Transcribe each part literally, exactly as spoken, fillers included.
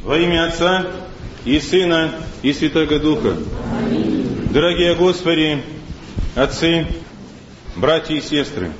Во имя Отца и Сына и Святого Духа. Аминь. Дорогие Господи, отцы, братья и сестры,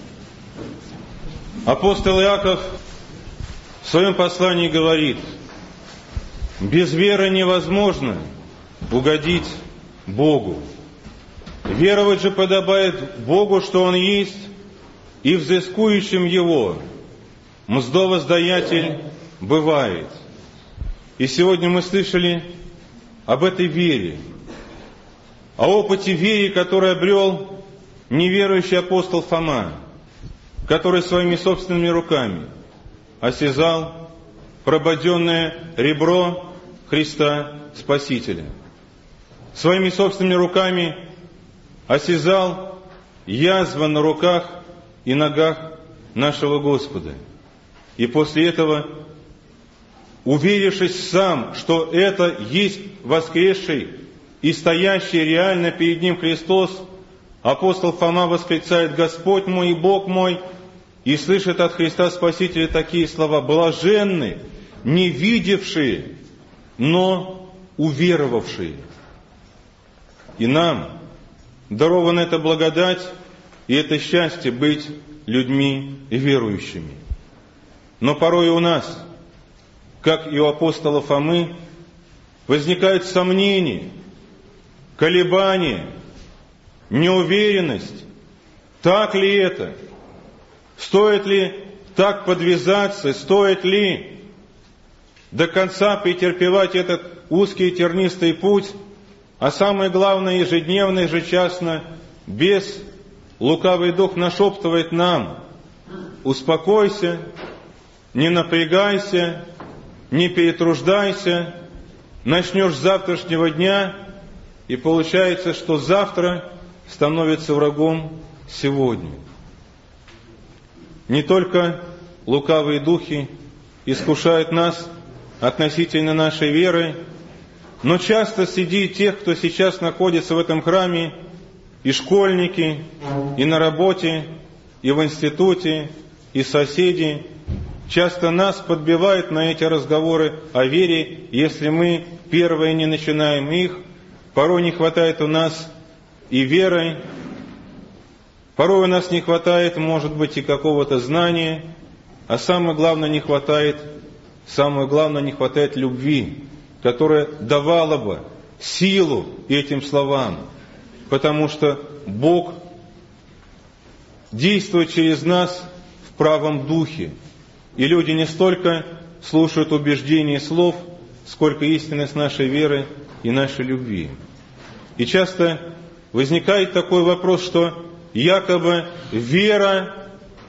апостол Иаков в своем послании говорит: без веры невозможно угодить Богу. Веровать же подобает Богу, что Он есть, и взыскующим Его мздовоздаятель бывает. И сегодня мы слышали об этой вере, о опыте веры, который обрел неверующий апостол Фома, который своими собственными руками осязал прободенное ребро Христа Спасителя. Своими собственными руками осязал язвы на руках и ногах нашего Господа. И после этого, уверившись сам, что это есть воскресший и стоящий реально перед Ним Христос, апостол Фома восклицает: «Господь мой и Бог мой!» и слышит от Христа Спасителя такие слова: «Блаженны, не видевшие, но уверовавшие». И нам дарована эта благодать и это счастье быть людьми верующими. Но порой у нас, как и у апостола Фомы, возникают сомнения, колебания, неуверенность. Так ли это? Стоит ли так подвязаться? Стоит ли до конца претерпевать этот узкий и тернистый путь? А самое главное, ежедневно, ежечасно, бес, лукавый дух нашептывает нам: успокойся, не напрягайся, не перетруждайся, начнешь с завтрашнего дня, и получается, что завтра становится врагом сегодня. Не только лукавые духи искушают нас относительно нашей веры, но часто среди тех, кто сейчас находится в этом храме, и школьники, и на работе, и в институте, и соседи, часто нас подбивают на эти разговоры о вере, если мы первые не начинаем их. Порой не хватает у нас и веры, порой у нас не хватает, может быть, и какого-то знания, а самое главное не хватает, самое главное не хватает любви, которая давала бы силу этим словам, потому что Бог действует через нас в правом духе, и люди не столько слушают убеждений слов, сколько истинность нашей веры и нашей любви. И часто возникает такой вопрос, что якобы вера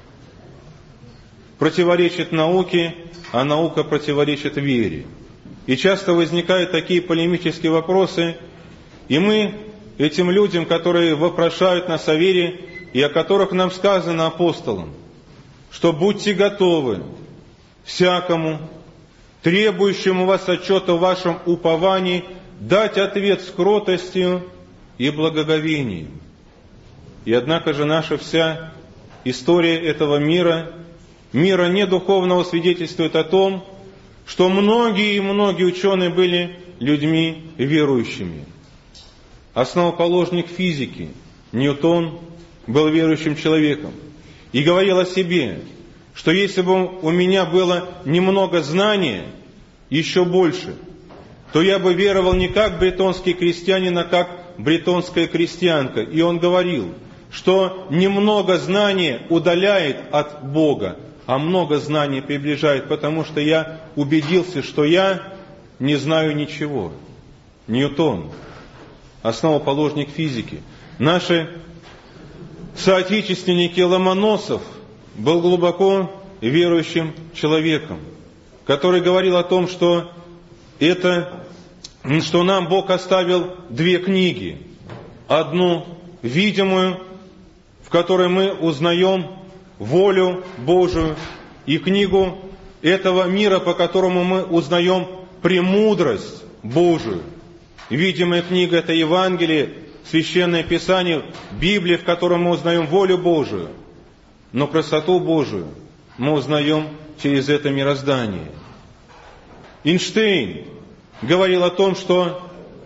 противоречит науке, а наука противоречит вере. И часто возникают такие полемические вопросы, и мы этим людям, которые вопрошают нас о вере, и о которых нам сказано апостолом, что будьте готовы всякому, требующему вас отчета в вашем уповании, дать ответ с кротостью и благоговением. И однако же наша вся история этого мира, мира недуховного, свидетельствует о том, что многие и многие ученые были людьми верующими. Основоположник физики Ньютон был верующим человеком и говорил о себе, что если бы у меня было немного знания, еще больше, то я бы веровал не как бретонский крестьянин, а как бретонская крестьянка. И он говорил, что немного знания удаляет от Бога, а много знаний приближает, потому что я убедился, что я не знаю ничего. Ньютон, основоположник физики. Наши соотечественники Ломоносов был глубоко верующим человеком, который говорил о том, что это, что нам Бог оставил две книги. Одну видимую, в которой мы узнаем волю Божию, и книгу этого мира, по которому мы узнаем премудрость Божию. Видимая книга — это Евангелие, Священное Писание, Библия, в котором мы узнаем волю Божию. Но красоту Божию мы узнаем через это мироздание. Эйнштейн говорил о том, что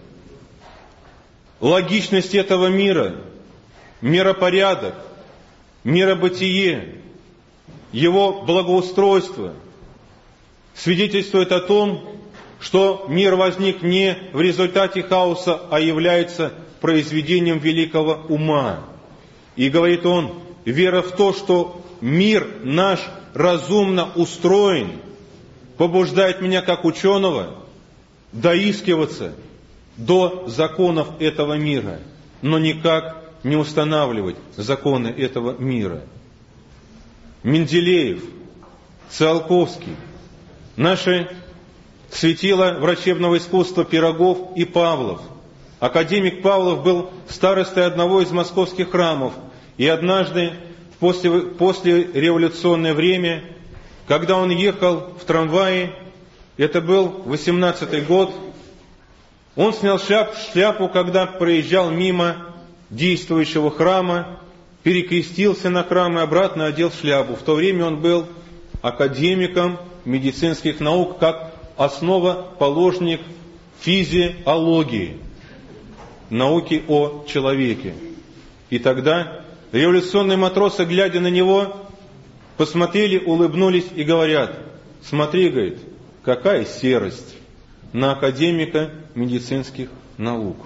логичность этого мира, миропорядок, миробытие, его благоустройство свидетельствует о том, что мир возник не в результате хаоса, а является произведением великого ума. И говорит он, вера в то, что мир наш разумно устроен, побуждает меня как ученого доискиваться до законов этого мира, но никак не устанавливать законы этого мира. Менделеев, Циолковский, наши светила врачебного искусства Пирогов и Павлов. Академик Павлов был старостой одного из московских храмов, и однажды, в после, послереволюционное время, когда он ехал в трамвае, это был восемнадцатый год, он снял шляп, шляпу, когда проезжал мимо действующего храма, перекрестился на храм и обратно одел шляпу. В то время он был академиком медицинских наук, как основоположник физиологии, науки о человеке. И тогда революционные матросы, глядя на него, посмотрели, улыбнулись и говорят: смотри, говорит, какая серость на академика медицинских наук.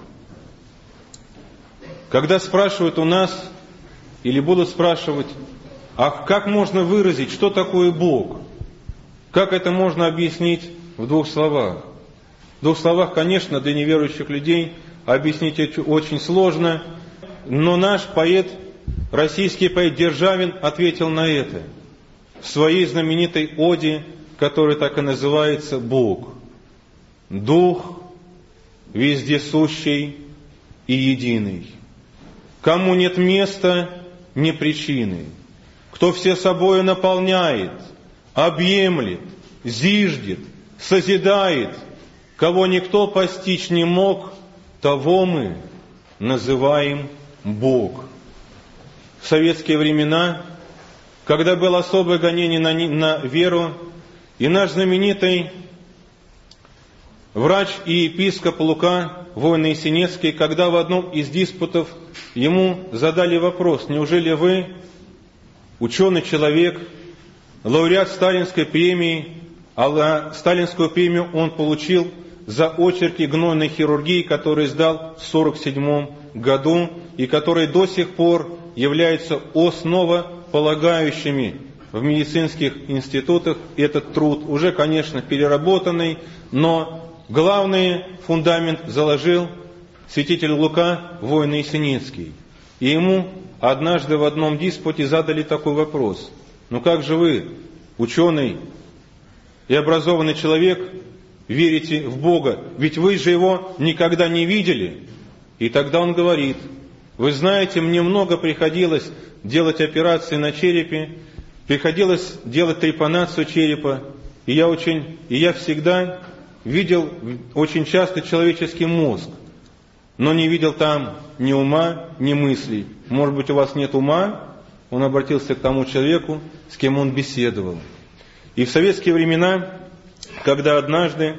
Когда спрашивают у нас, или будут спрашивать, а как можно выразить, что такое Бог? Как это можно объяснить в двух словах? В двух словах, конечно, для неверующих людей объяснить это очень сложно, но наш поэт, российский поэт Державин ответил на это в своей знаменитой оде, которая так и называется «Бог». Дух вездесущий и единый, кому нет места, не причины, кто все собою наполняет, объемлет, зиждет, созидает, кого никто постичь не мог, того мы называем Бог. В советские времена, когда было особое гонение на, на веру, и наш знаменитый врач и епископ Лука Войно-Ясенецкий, когда в одном из диспутов ему задали вопрос: неужели вы, ученый человек, лауреат Сталинской премии, а Сталинскую премию он получил за очерки гнойной хирургии, который издал в сорок седьмом году и который до сих пор является основополагающими в медицинских институтах. Этот труд уже, конечно, переработанный, но главный фундамент заложил святитель Лука Войно-Ясенецкий. И ему однажды в одном диспуте задали такой вопрос: ну как же вы, ученый и образованный человек, верите в Бога? Ведь вы же Его никогда не видели. И тогда он говорит: вы знаете, мне много приходилось делать операции на черепе, приходилось делать трепанацию черепа, и я, очень, и я всегда видел очень часто человеческий мозг, но не видел там ни ума, ни мыслей. Может быть, у вас нет ума? Он обратился к тому человеку, с кем он беседовал. И в советские времена, когда однажды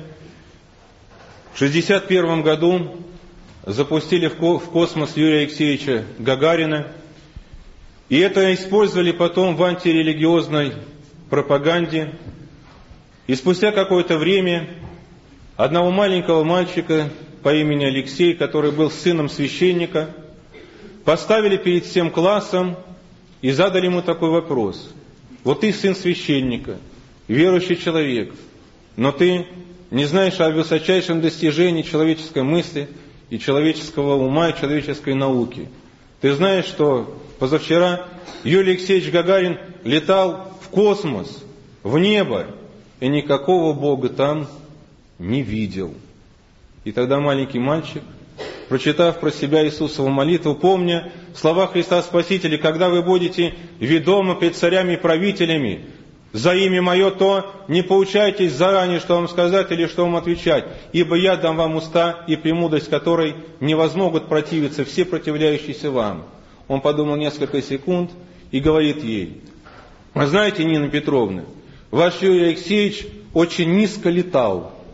в шестьдесят первом году запустили в космос Юрия Алексеевича Гагарина, и это использовали потом в антирелигиозной пропаганде, и спустя какое-то время одного маленького мальчика по имени Алексей, который был сыном священника, поставили перед всем классом и задали ему такой вопрос: вот ты сын священника, верующий человек, но ты не знаешь о высочайшем достижении человеческой мысли и человеческого ума, и человеческой науки. Ты знаешь, что позавчера Юрий Алексеевич Гагарин летал в космос, в небо, и никакого Бога там не видел. И тогда маленький мальчик, прочитав про себя Иисусову молитву, помня слова Христа Спасителя: когда вы будете ведомы пред царями и правителями за имя Мое, то не поучайтесь заранее, что вам сказать или что вам отвечать, ибо я дам вам уста и премудрость, которой не возмогут противиться все противляющиеся вам. Он подумал несколько секунд и говорит ей: вы знаете, Нина Петровна, ваш Юрий Алексеевич очень низко летал,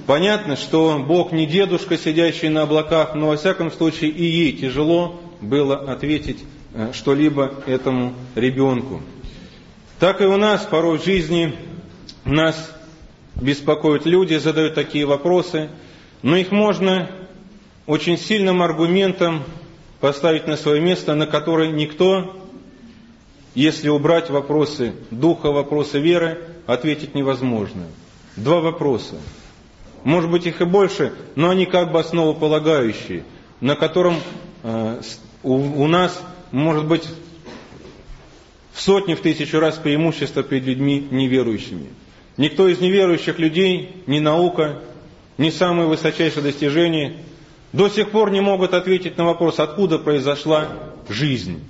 Понятно, что Бог не дедушка, сидящий на облаках, но во всяком случае и ей тяжело было ответить что-либо этому ребенку. Так и у нас порой в жизни нас беспокоят люди, задают такие вопросы, но их можно очень сильным аргументом поставить на свое место, на которое никто, если убрать вопросы духа, вопросы веры, ответить невозможно. Два вопроса. Может быть, их и больше, но они как бы основополагающие, на котором э, у, у нас, может быть, в сотни, в тысячу раз преимущество перед людьми неверующими. Никто из неверующих людей, ни наука, ни самые высочайшие достижения до сих пор не могут ответить на вопрос, откуда произошла жизнь.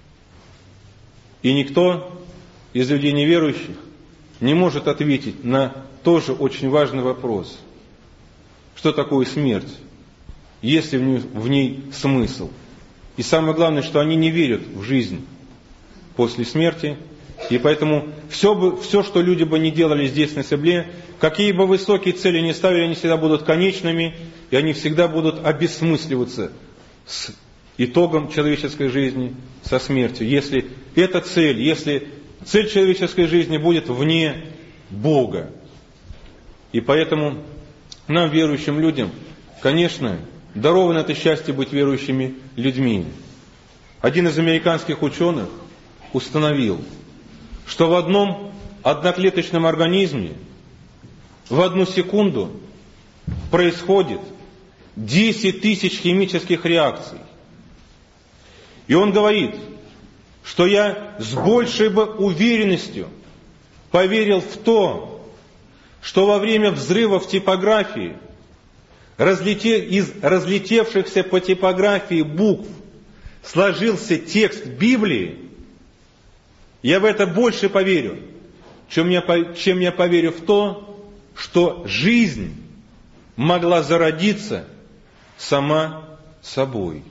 И никто из людей неверующих не может ответить на тоже очень важный вопрос. Что такое смерть? Есть ли в ней, в ней смысл? И самое главное, что они не верят в жизнь после смерти. И поэтому все, бы, все, что люди бы не делали здесь на земле, какие бы высокие цели ни ставили, они всегда будут конечными, и они всегда будут обессмысливаться с итогом человеческой жизни, со смертью. Если эта цель, если цель человеческой жизни будет вне Бога. И поэтому нам, верующим людям, конечно, даровано это счастье быть верующими людьми. Один из американских ученых установил, что в одном одноклеточном организме в одну секунду происходит десять тысяч химических реакций. И он говорит, что я с большей бы уверенностью поверил в то, что во время взрыва в типографии разлете... из разлетевшихся по типографии букв сложился текст Библии, я в это больше поверю, чем я, чем я поверю в то, что жизнь могла зародиться сама собой.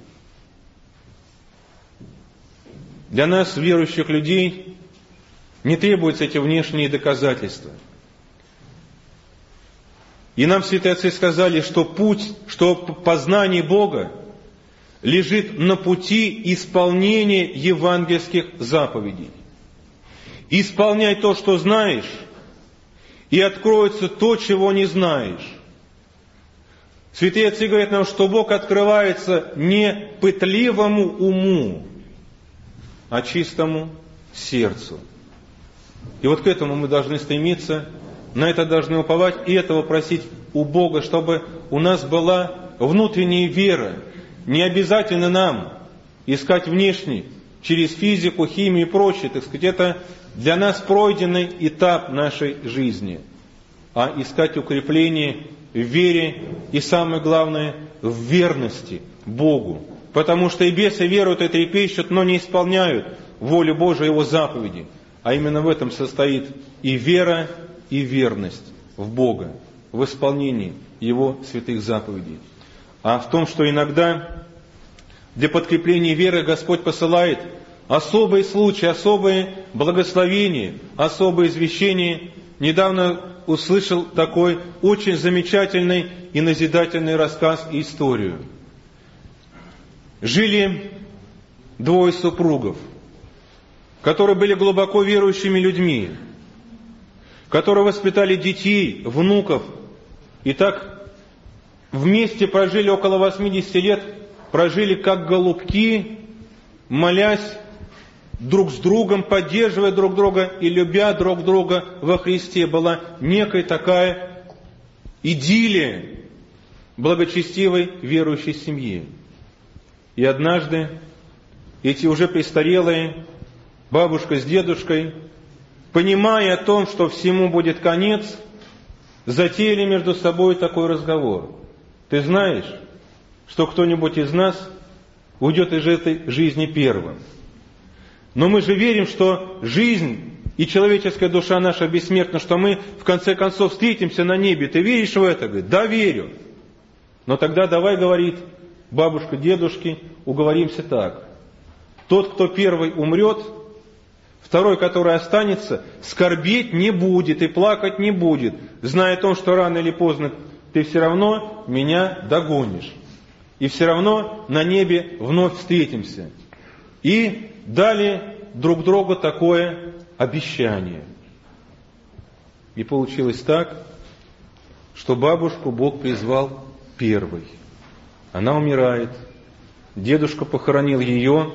Для нас, верующих людей, не требуются эти внешние доказательства. И нам святые отцы сказали, что путь, что познание Бога лежит на пути исполнения евангельских заповедей. Исполняй то, что знаешь, и откроется то, чего не знаешь. Святые отцы говорят нам, что Бог открывается не пытливому уму, а чистому сердцу. И вот к этому мы должны стремиться, на это должны уповать и этого просить у Бога, чтобы у нас была внутренняя вера. Не обязательно нам искать внешне, через физику, химию и прочее, так сказать, это для нас пройденный этап нашей жизни. А искать укрепление в вере и, самое главное, в верности Богу. Потому что и бесы веруют и трепещут, но не исполняют волю Божию, Его заповеди. А именно в этом состоит и вера, и верность в Бога, в исполнении Его святых заповедей. А в том, что иногда для подкрепления веры Господь посылает особые случаи, особые благословения, особые извещения. Недавно услышал такой очень замечательный и назидательный рассказ и историю. Жили двое супругов, которые были глубоко верующими людьми, которые воспитали детей, внуков, и так вместе прожили около восьмидесяти лет, прожили как голубки, молясь друг с другом, поддерживая друг друга и любя друг друга во Христе. Была некая такая идиллия благочестивой верующей семьи. И однажды эти уже престарелые, бабушка с дедушкой, понимая о том, что всему будет конец, затеяли между собой такой разговор. Ты знаешь, что кто-нибудь из нас уйдет из этой жизни первым. Но мы же верим, что жизнь и человеческая душа наша бессмертна, что мы в конце концов встретимся на небе. Ты веришь в это? Говорит, да, верю. Но тогда давай, говорит бабушка, дедушки, уговоримся так. Тот, кто первый умрет, второй, который останется, скорбеть не будет и плакать не будет, зная о том, что рано или поздно ты все равно меня догонишь. И все равно на небе вновь встретимся. И дали друг другу такое обещание. И получилось так, что бабушку Бог призвал первой. Она умирает. Дедушка похоронил ее.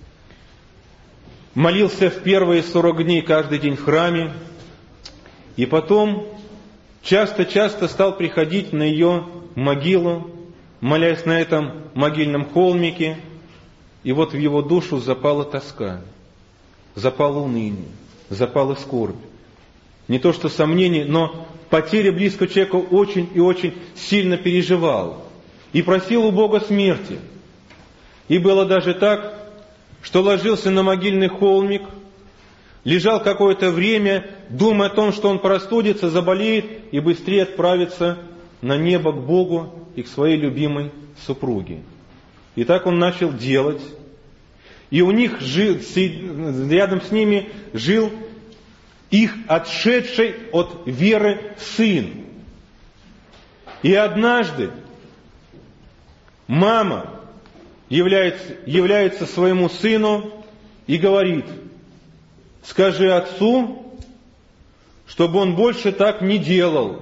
Молился в первые сорок дней каждый день в храме. И потом часто-часто стал приходить на ее могилу, молясь на этом могильном холмике. И вот в его душу запала тоска, запало уныние, запала скорбь. Не то что сомнение, но потеря близкого человека очень и очень сильно переживал. И просил у Бога смерти. И было даже так, что ложился на могильный холмик, лежал какое-то время, думая о том, что он простудится, заболеет и быстрее отправится на небо к Богу и к своей любимой супруге. И так он начал делать. И у них жил, рядом с ними жил их отшедший от веры сын. И однажды мама является, является своему сыну и говорит: скажи отцу, чтобы он больше так не делал.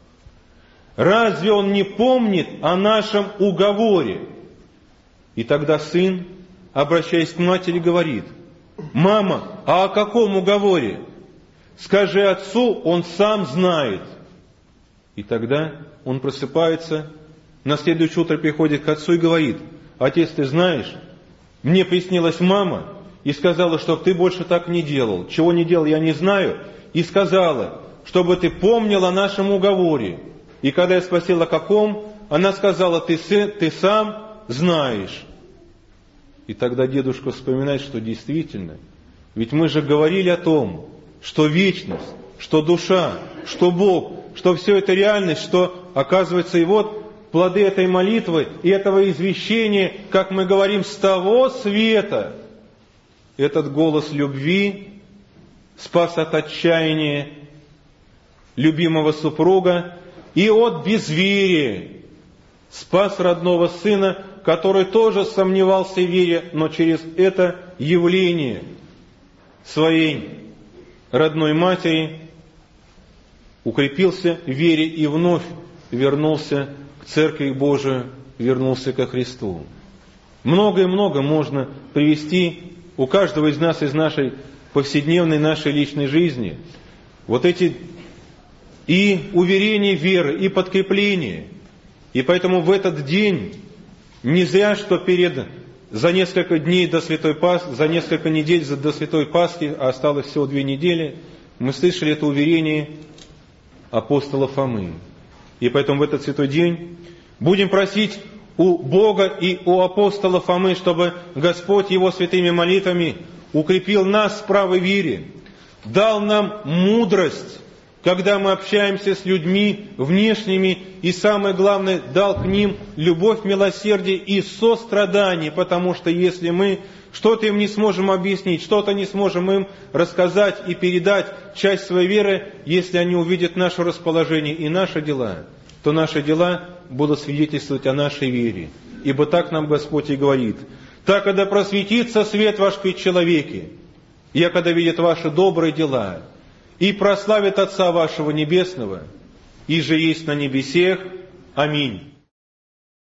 Разве он не помнит о нашем уговоре? И тогда сын, обращаясь к матери, говорит: мама, а о каком уговоре? Скажи отцу, он сам знает. И тогда он просыпается, на следующее утро приходит к отцу и говорит: отец, ты знаешь, мне приснилась мама и сказала, чтобы ты больше так не делал. Чего не делал, я не знаю. И сказала, чтобы ты помнил о нашем уговоре. И когда я спросил, о каком, она сказала: ты, сын, ты сам знаешь. И тогда дедушка вспоминает, что действительно, ведь мы же говорили о том, что вечность, что душа, что Бог, что все это реальность, что оказывается и вот плоды этой молитвы и этого извещения, как мы говорим, с того света. Этот голос любви спас от отчаяния любимого супруга и от безверия спас родного сына, который тоже сомневался в вере, но через это явление своей родной матери укрепился в вере и вновь вернулся к Церкви Божией, вернулся ко Христу. Много и много можно привести у каждого из нас из нашей повседневной, нашей личной жизни. Вот эти и уверения веры, и подкрепления. И поэтому в этот день не зря, что перед, за несколько дней до Святой Пасхи, за несколько недель до Святой Пасхи, а осталось всего две недели, мы слышали это уверение апостола Фомы. И поэтому в этот святой день будем просить у Бога и у апостола Фомы, чтобы Господь Его святыми молитвами укрепил нас в правой вере, дал нам мудрость, когда мы общаемся с людьми внешними, и самое главное, дал к ним любовь, милосердие и сострадание, потому что если мы что-то им не сможем объяснить, что-то не сможем им рассказать и передать часть своей веры, если они увидят наше расположение и наши дела, то наши дела будут свидетельствовать о нашей вере. Ибо так нам Господь и говорит: «Так, когда просветится свет ваш пред человеки, я, когда видят ваши добрые дела, и прославит Отца вашего Небесного, и же есть на небесех. Аминь».